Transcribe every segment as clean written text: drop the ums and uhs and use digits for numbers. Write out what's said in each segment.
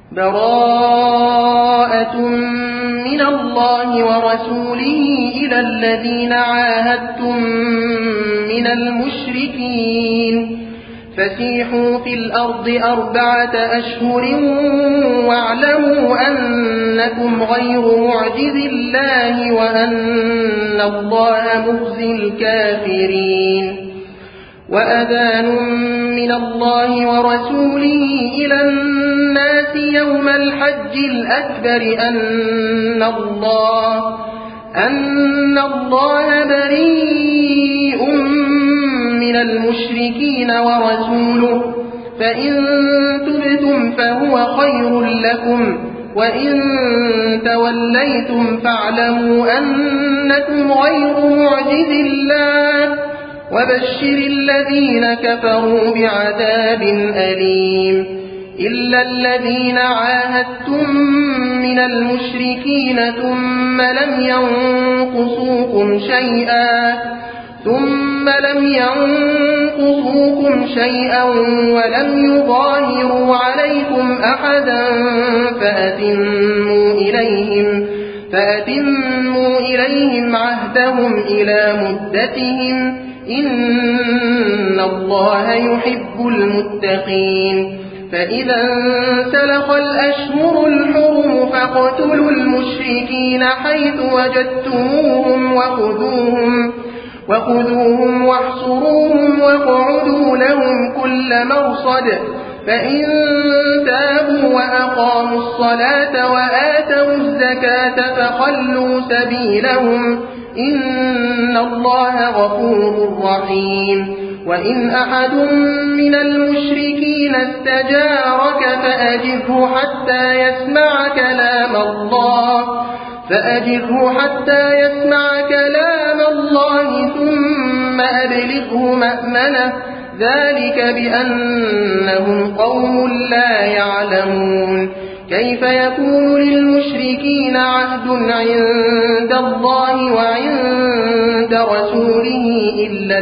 براءة من الله ورسوله إلى الذين عاهدتم من المشركين فسيحوا في الأرض 4 أشهر واعلموا أنكم غير معجز الله وأن الله مخزي الكافرين وأذان من الله ورسوله إلى الناس يوم الحج الأكبر أن الله بريء من المشركين ورسوله فإن تبتم فهو خير لكم وإن توليتم فاعلموا أنكم غير معجز الله وبشر الذين كفروا بعذاب أليم إلا الذين عاهدتم من المشركين ثم لم ينقصوكم شيئا ولم يظاهروا عليكم أحدا فأتموا إليهم عهدهم إلى مدتهم إن الله يحب المتقين فإذا انسلخ الأشهر الحرم فاقتلوا المشركين حيث وجدتموهم وخذوهم واحصروهم واقعدوا لهم كل مرصد فإن تابوا وأقاموا الصلاة وآتوا الزكاة فخلوا سبيلهم إن الله غفور رحيم وإن أحد من المشركين استجارك فأجره حتى يسمع كلام الله ثم أبلغه مأمنه ذلك بأنهم قوم لا يعلمون كيف يكون للمشركين عهد عند الله وعند رسوله إلا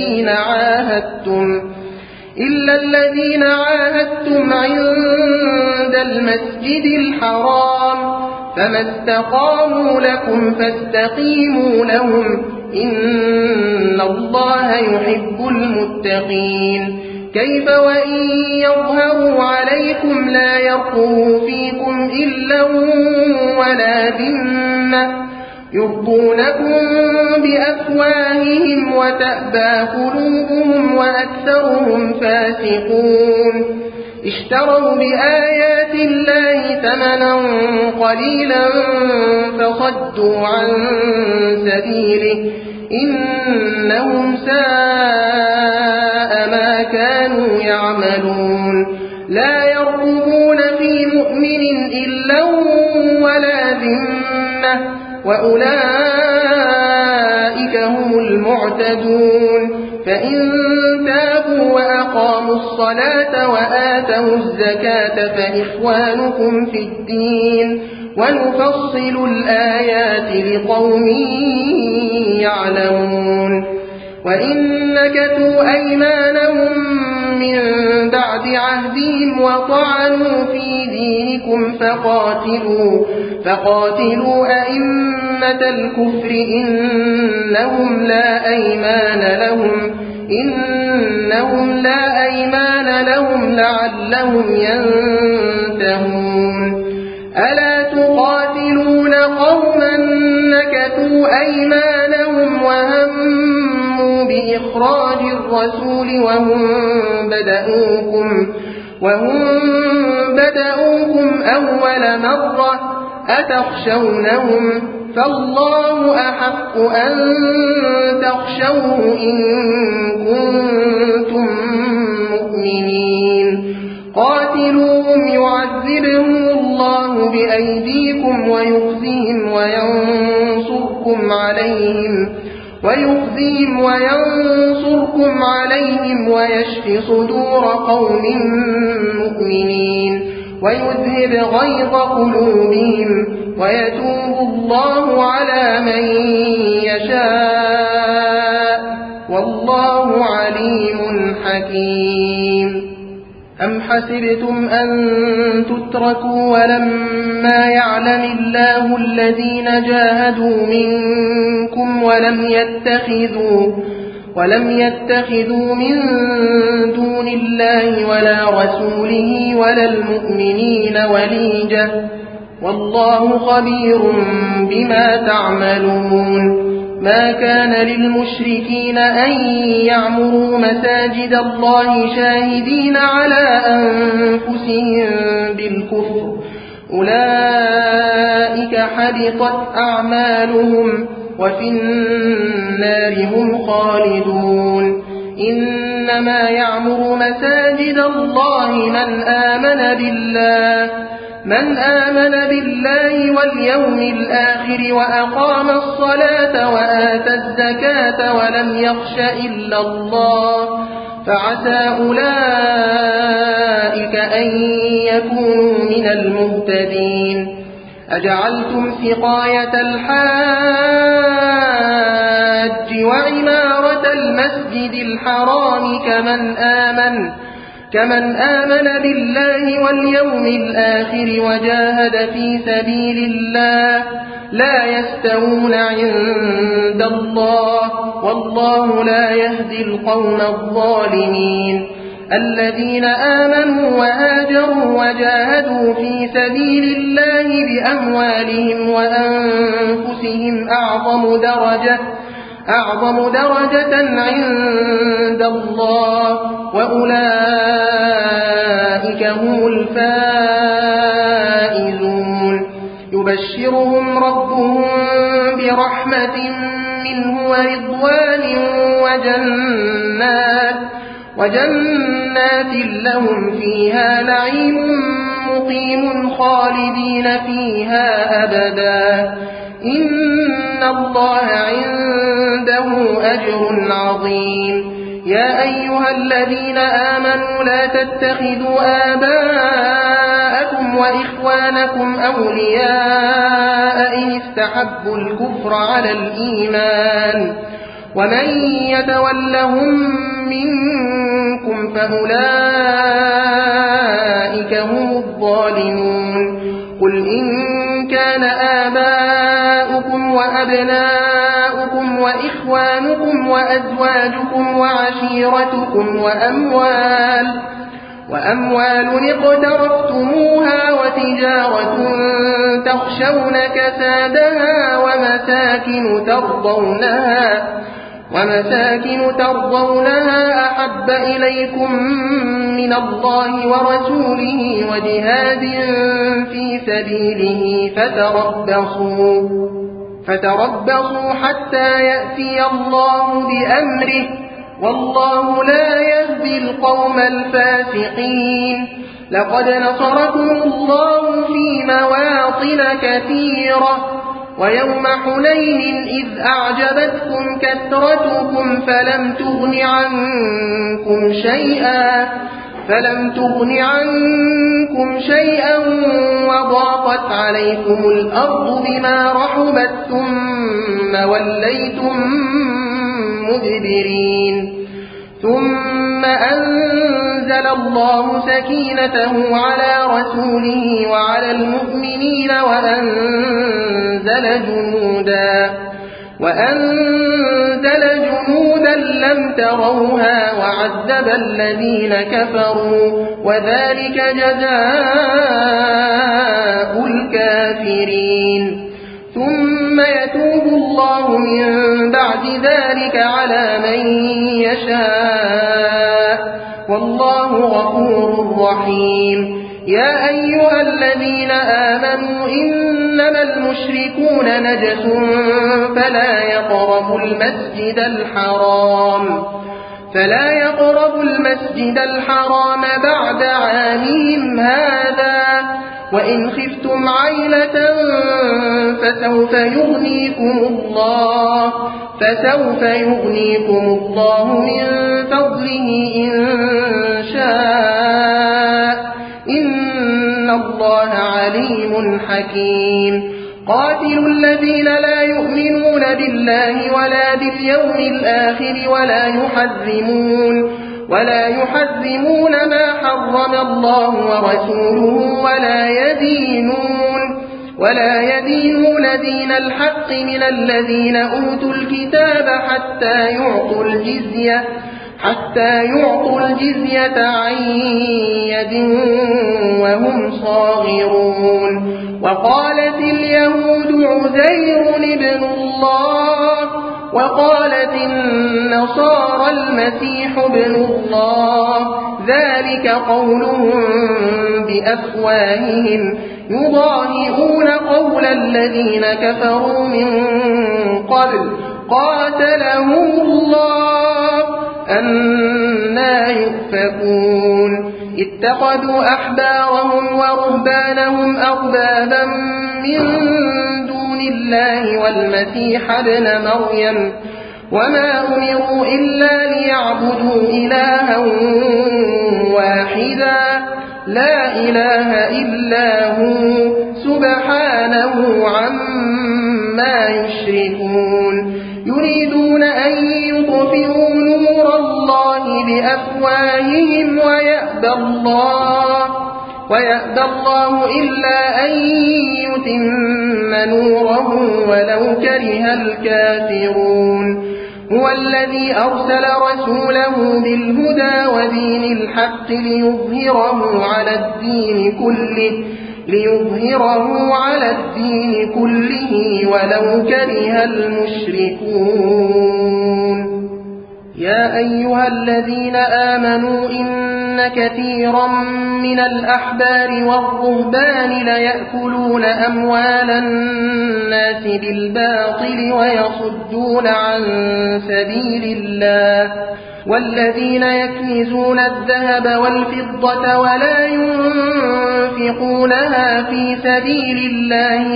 الذين عاهدتم عند المسجد الحرام فما استقاموا لكم فاستقيموا لهم إن الله يحب المتقين كيف وإن يظهروا عليكم لا يرقبوا فيكم إلا ولا ذمة يرضونكم بأفواههم وتأبى قلوبهم وأكثرهم فاسقون اشتروا بآيات الله ثمنا قليلا فصدوا عن سبيله إنهم ساء ما كانوا يعملون لا يرقبون في مؤمن إلا ولا ذمة وأولئك هم المعتدون فإن تابوا وأقاموا الصلاة وآتوا الزكاة فإخوانكم في الدين ونفصل الآيات لقوم يعلمون وإن نكثوا أيمانهم من بعد عهدهم وطعنوا في دينكم فقاتلوا أئمة الكفر إنهم لا أيمان لهم لعلهم ينتهون ألا تقاتلون قوما نكثوا أيمانهم وهموا بإخراج الرسول وهم بدؤوكم أول مرة أتخشونهم فالله أحق أن تخشوه إن كنتم مؤمنين قاتلوهم يعذبهم الله بأيديكم ويخزيهم وينصركم عليهم ويشف صدور قوم مؤمنين ويذهب غيظ قلوبهم ويتوب الله على من يشاء والله عليم حكيم أم حسبتم أن تتركوا ولما يعلم الله الذين جاهدوا منكم ولم يتخذوا من دون الله ولا رسوله ولا المؤمنين وليجة والله خبير بما تعملون ما كان للمشركين أن يعمروا مساجد الله شاهدين على أنفسهم بالكفر أولئك حبطت أعمالهم وفي النار هم خالدون إنما يعمر مساجد الله من آمن بالله واليوم الآخر وأقام الصلاة وآتى الزكاة ولم يخش إلا الله فعسى أولئك أن يكونوا من المهتدين أجعلتم سقاية الحاج وعمارة المسجد الحرام كمن آمن بالله واليوم الآخر وجاهد في سبيل الله لا يستوون عند الله والله لا يهدي القوم الظالمين الذين آمنوا وهاجروا وجاهدوا في سبيل الله بأموالهم وأنفسهم أعظم درجة عند الله وأولئك هم الفائزون يبشرهم ربهم برحمة منه ورضوان وجنات لهم فيها نعيم مقيم خالدين فيها أبدا إن الله عنده أجر عظيم يا أيها الذين آمنوا لا تتخذوا آباءكم وإخوانكم أولياء إن استحبوا الكفر على الإيمان ومن يتولهم منكم فأولئك هم الظالمون قل إن كان آباؤكم وأبناؤكم وإخوانكم وأزواجكم وعشيرتكم وأموال اقترفتموها وتجارة تخشون كسادها ومساكن ترضونها أحب إليكم من الله ورسوله وجهاد في سبيله فتربصوا حتى يأتي الله بأمره والله لا يهدي القوم الفاسقين لقد نصركم الله في مواطن كثيرة ويوم حنين إذ أعجبتكم كثرتكم فلم تغن عنكم شيئا وضاقت عليكم الأرض بما رحبت ثم وليتم مدبرين ثم أنزل الله سكينته على رسوله وعلى المؤمنين وأنزل جنودا لم تروها وعذب الذين كفروا وذلك جزاء الكافرين ثم يتوب الله من بعد ذلك على من يشاء والله غفور رحيم يا أيها الذين آمنوا إنما المشركون نجس فلا يقربوا المسجد الحرام بعد عامهم هذا وإن خفتم عيلة فسوف يغنيكم الله من فضله إن شاء إن الله عليم حكيم قاتلوا الذين لا يؤمنون بالله ولا باليوم الآخر ولا يحرمون ما حرم الله ورسوله ولا يدينون دين الحق من الذين أوتوا الكتاب حتى يعطوا الجزية عن يد وهم صاغرون. وقالت اليهود عزير ابن الله وقالت النصارى المسيح ابن الله ذلك قولهم بأفواههم يضاهئون قول الذين كفروا من قبل قاتلهم الله أنى يؤفكون. اتخذوا أحبارهم ورهبانهم أربابا من دون الله والمسيح ابن مريم وما أمروا إلا ليعبدوا إلها واحدا لا إله إلا هو سبحانه عما يشركون. يريدون أن يطفئوا نور الله بأفواههم ويأبى الله إلا أن يتم نوره ولو كره الكافرون. هو الذي أرسل رسوله بالهدى ودين الحق ليظهره على الدين كله ولو كره المشركون. يا أيها الذين آمنوا إن كثيرا من الأحبار والرهبان ليأكلون أموال الناس بالباطل ويصدون عن سبيل الله والذين يكنزون الذهب والفضة ولا ينفقونها في سبيل الله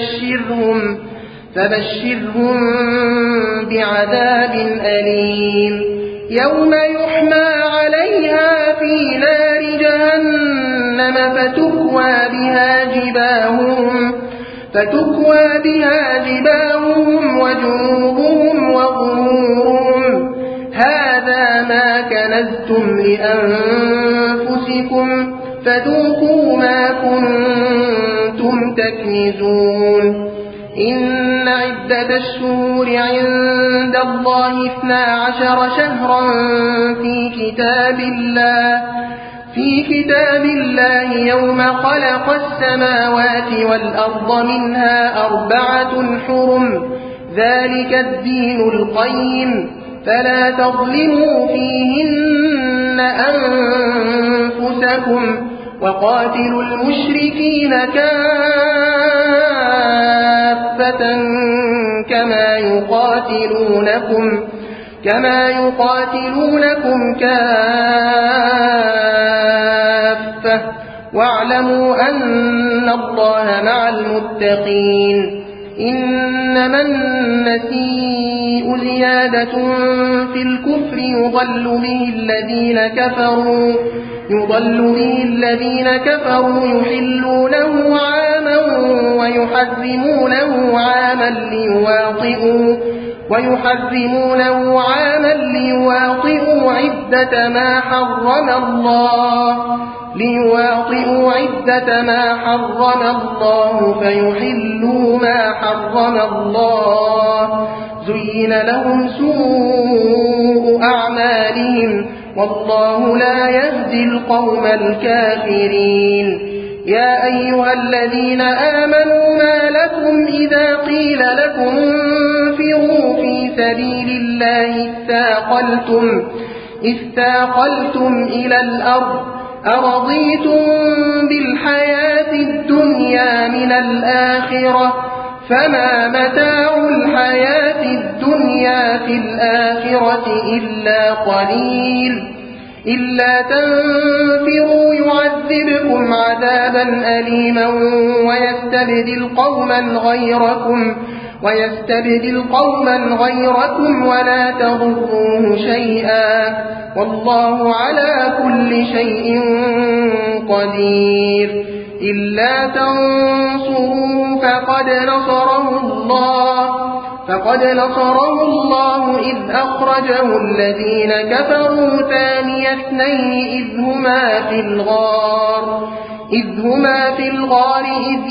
فبشرهم بعذاب أليم يوم يحمى عليها في نار جهنم فتكوى بها جباههم وجنوبهم وظهورهم هذا ما كنزتم لأنفسكم فذوقوا ما كنتم تكنزون. إن عدة الشهور عند الله 12 شهرا في كتاب الله يوم خلق السماوات والأرض منها 4 حرم ذلك الدين القيم فلا تظلموا فيهن أنفسكم وقاتلوا المشركين كافة كما يقاتلونكم كافة واعلموا أن الله مع المتقين. إنما النسيء زيادة في الكفر يضل به الذين كفروا يحلونه عاما ويحرمونه عاما ليواطئوا عدة ما حرم الله فيحلوا ما حرم الله زين لهم سوء أعمالهم والله لا يهدي القوم الكافرين. يا أيها الذين آمنوا ما لكم إذا قيل لكم انفروا في سبيل الله اثاقلتم إلى الأرض أرضيتم بالحياة الدنيا من الآخرة فما متاع الحياة الدنيا في الآخرة إلا قليل. إلا تنفروا يعذبكم عذابا أليما ويستبدل قوما غيركم ولا تضروه شيئا والله على كل شيء قدير. إلا تنصروه فقد نصره الله فقد نصره الله إذ أخرجه الذين كفروا ثاني اثنين إذ هما في الغار إذ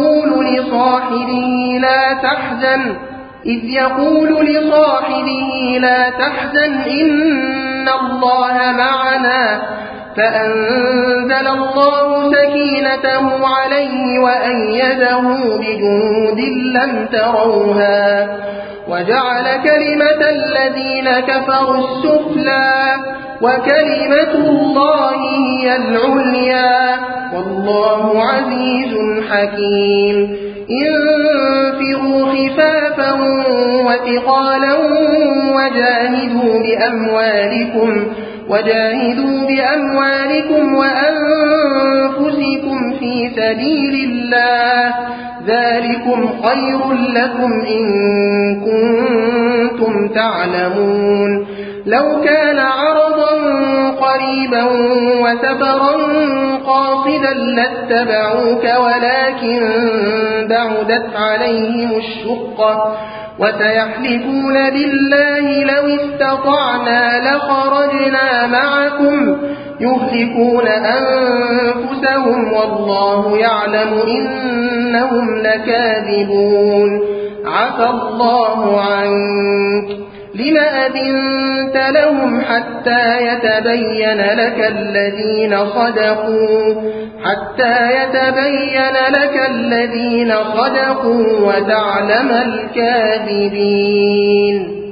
يقول لصاحبه لا تحزن إن الله معنا فأنزل الله سكينته عليه وأيده بجنود لم تروها وجعل كلمة الذين كفروا السفلى وكلمة الله هي العليا والله عزيز حكيم انفروا خفافا وثقالا وجاهدوا بأموالكم وأنفسكم في سبيل الله ذلكم خير لكم إن كنتم تعلمون لو كان عرضا قريبا وسفرا قاصدا لاتبعوك ولكن بعدت عليهم الشقة وسيحلفون بالله لو استطعنا لخرجنا معكم يهلكون أنفسهم والله يعلم إنهم لكاذبون عفى الله عنك لم أذنت لهم حتى يتبين لك الذين صدقوا وتعلم الكاذبين.